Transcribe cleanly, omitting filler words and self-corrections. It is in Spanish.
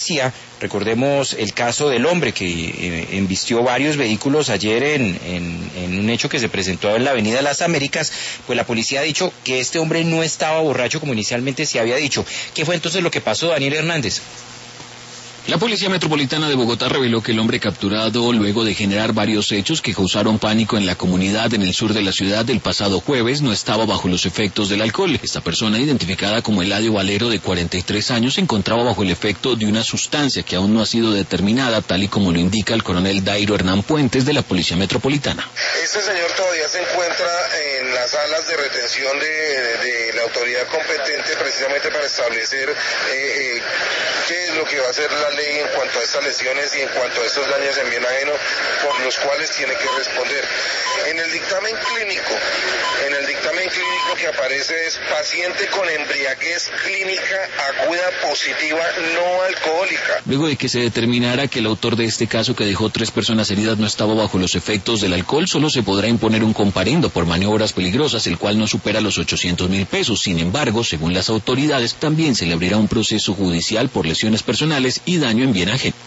policía. Recordemos el caso del hombre que embistió varios vehículos ayer en un hecho que se presentó en la Avenida Las Américas. Pues la policía ha dicho que este hombre no estaba borracho como inicialmente se había dicho. ¿Qué fue entonces lo que pasó, Daniel Hernández? La Policía Metropolitana de Bogotá reveló que el hombre capturado luego de generar varios hechos que causaron pánico en la comunidad en el sur de la ciudad el pasado jueves no estaba bajo los efectos del alcohol. Esta persona, identificada como Eladio Valero, de 43 años, se encontraba bajo el efecto de una sustancia que aún no ha sido determinada, tal y como lo indica el coronel Dairo Hernán Puentes de la Policía Metropolitana. Este señor todavía se encuentra en las salas de retención de la autoridad competente precisamente para establecer qué es lo que va a hacer la ley en cuanto a estas lesiones y en cuanto a estos daños en bien ajeno por los cuales tiene que responder. En el dictamen clínico que aparece es paciente con embriaguez clínica aguda positiva no alcohólica. Luego de que se determinara que el autor de este caso, que dejó 3 personas heridas, no estaba bajo los efectos del alcohol, solo se podrá imponer un comparendo por maniobras peligrosas, el cual no supera los 800.000 pesos. Sin embargo, según las autoridades, también se le abrirá un proceso judicial por lesiones personales y daño en bien ajeno.